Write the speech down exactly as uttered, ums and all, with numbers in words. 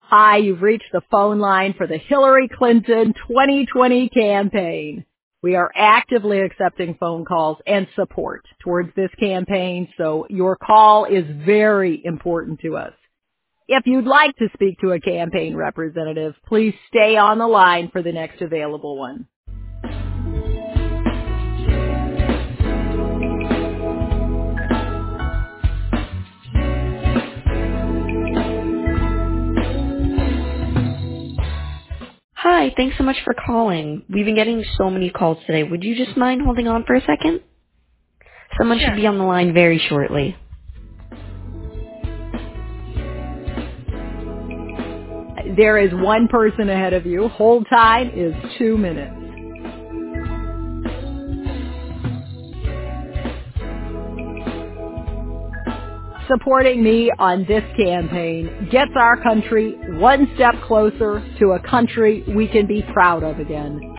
Hi, you've reached the phone line for the Hillary Clinton twenty twenty campaign. We are actively accepting phone calls and support towards this campaign, so your call is very important to us. If you'd like to speak to a campaign representative, please stay on the line for the next available one. Hi, thanks so much for calling. We've been getting so many calls today. Would you just mind holding on for a second? Someone should be on the line very shortly. There is one person ahead of you. Hold time is two minutes. Supporting me on this campaign gets our country one step closer to a country we can be proud of again.